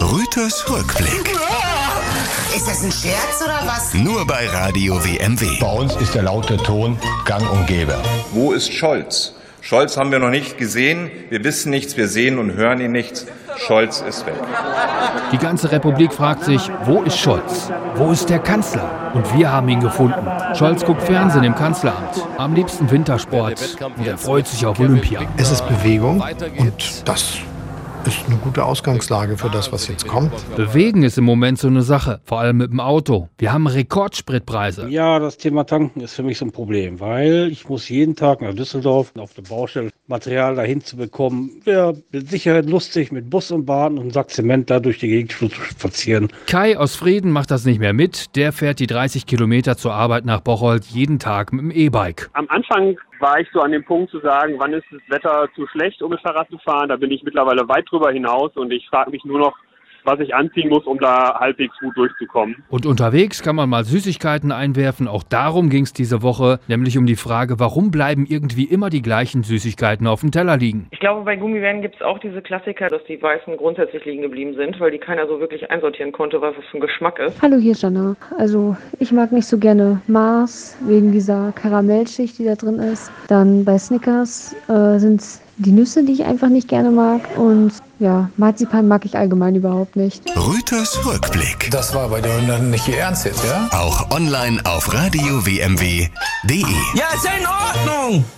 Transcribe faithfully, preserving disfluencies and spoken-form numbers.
Rüters Rückblick. Ist das ein Scherz oder was? Nur bei Radio W M W. Bei uns ist der laute Ton gang und gäbe. Wo ist Scholz? Scholz haben wir noch nicht gesehen. Wir wissen nichts, wir sehen und hören ihn nichts. Scholz ist weg. Die ganze Republik fragt sich, wo ist Scholz? Wo ist der Kanzler? Und wir haben ihn gefunden. Scholz guckt Fernsehen im Kanzleramt. Am liebsten Wintersport. Und er freut sich auf Olympia. Es ist Bewegung und das ist eine gute Ausgangslage für das, was jetzt kommt. Bewegen ist im Moment so eine Sache, vor allem mit dem Auto. Wir haben Rekordspritpreise. Ja, das Thema Tanken ist für mich so ein Problem, weil ich muss jeden Tag nach Düsseldorf auf der Baustelle Material dahin zu bekommen. Ja, mit Sicherheit lustig, mit Bus und Bahn und einen Sack Zement da durch die Gegend zu spazieren. Kai aus Frieden macht das nicht mehr mit. Der fährt die dreißig Kilometer zur Arbeit nach Bocholt jeden Tag mit dem E-Bike. Am Anfang war ich so an dem Punkt zu sagen, wann ist das Wetter zu schlecht, um mit Fahrrad zu fahren. Da bin ich mittlerweile weit drüber hinaus und ich frage mich nur noch, was ich anziehen muss, um da halbwegs gut durchzukommen. Und unterwegs kann man mal Süßigkeiten einwerfen. Auch darum ging es diese Woche, nämlich um die Frage, warum bleiben irgendwie immer die gleichen Süßigkeiten auf dem Teller liegen? Ich glaube, bei Gummibären gibt es auch diese Klassiker, dass die Weißen grundsätzlich liegen geblieben sind, weil die keiner so wirklich einsortieren konnte, was das für ein Geschmack ist. Hallo, hier ist Jana. Also ich mag nicht so gerne Mars, wegen dieser Karamellschicht, die da drin ist. Dann bei Snickers äh, sind die Nüsse, die ich einfach nicht gerne mag. Und ja, Marzipan mag ich allgemein überhaupt nicht. Rüters Rückblick. Das war bei der Hunde nicht Ihr Ernst jetzt, ja? Auch online auf radio w m w punkt d e. Ja, ist ja in Ordnung.